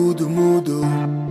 tudo mudou.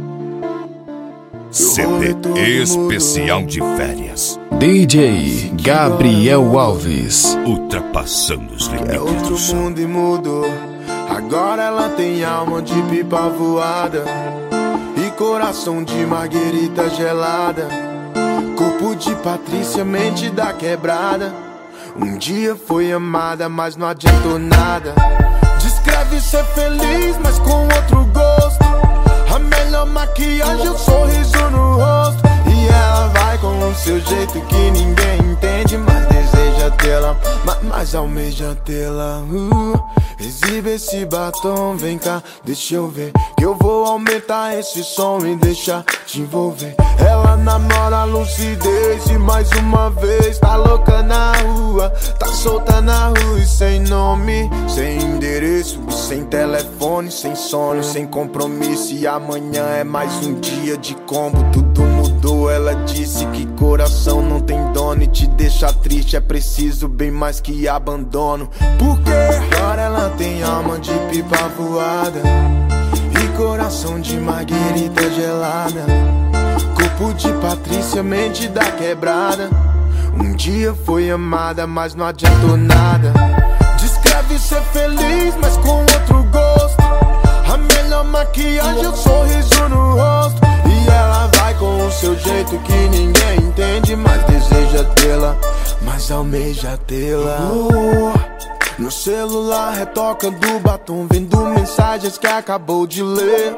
CD especial de férias. DJ Gabriel Alves. Ultrapassando os limites É outro do som. mundo e mudou. Agora ela tem alma de pipa voada e coração de marguerita gelada. Corpo de Patrícia, mente da quebrada. Um dia foi amada, mas não adiantou nada. Descreve ser feliz, mas com outro gosto. A melhor maquiagem é o sorriso no rosto. E ela vai com o seu jeito que ninguém entende, mas deseja tê-la, mas almeja tê-la. Exibe esse batom, vem cá, deixa eu ver, que eu vou aumentar esse som e deixar te envolver. Ela namora a lucidez e mais uma vez tá louca na rua, tá solta na rua e sem nome, sem endereço, sem telefone, sem sono, sem compromisso. E amanhã é mais um dia de combo, tudo mudou. Ela disse que coração não tem dono e te deixa triste é preciso bem mais que abandono. Porque agora ela tem alma de pipa voada e coração de marguerita gelada. Corpo de Patrícia, mente da quebrada. Um dia foi amada, mas não adiantou nada. Descreve ser feliz, mas com outro gosto. A melhor maquiagem é o sorriso no rosto. E ela vai com o seu jeito que ninguém entende, mas deseja tê-la, mas almeja tê-la. No celular retocando o batom, vendo mensagens que acabou de ler.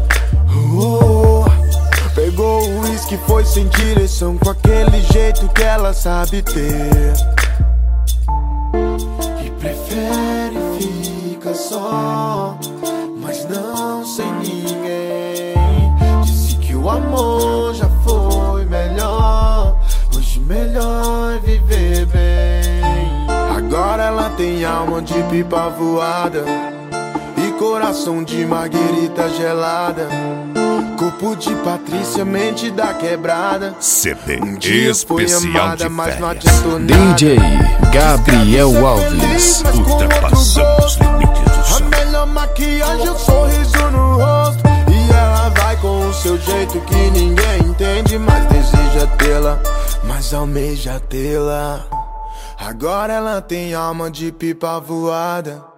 Pegou o uísque, foi sem direção, com aquele jeito que ela sabe ter. E prefere ficar só, mas não sem ninguém. Disse que o amor já foi melhor, hoje melhor é viver bem. Agora ela tem alma de pipa voada e coração de marguerita gelada. Corpo de Patrícia, mente da quebrada. CD Um dia foi especial amada, de mas não férias. adiantou nada. DJ Gabriel Alves. Ultrapassando os limites do A som. melhor maquiagem é o sorriso no rosto. E ela vai com o seu jeito que ninguém entende, mas deseja tê-la, mas almeja tê-la. Agora ela tem alma de pipa voada